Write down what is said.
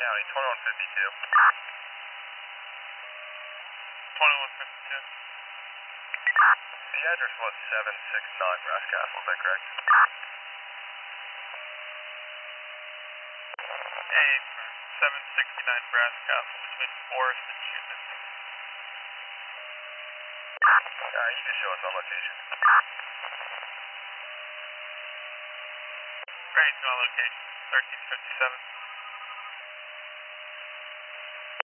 County, 2152. 2152. The address was 769 Brass Castle, is that correct? Hey, for 769 Brass Castle between Forest and Schumann. You just show us the location. Right to my location, 1357.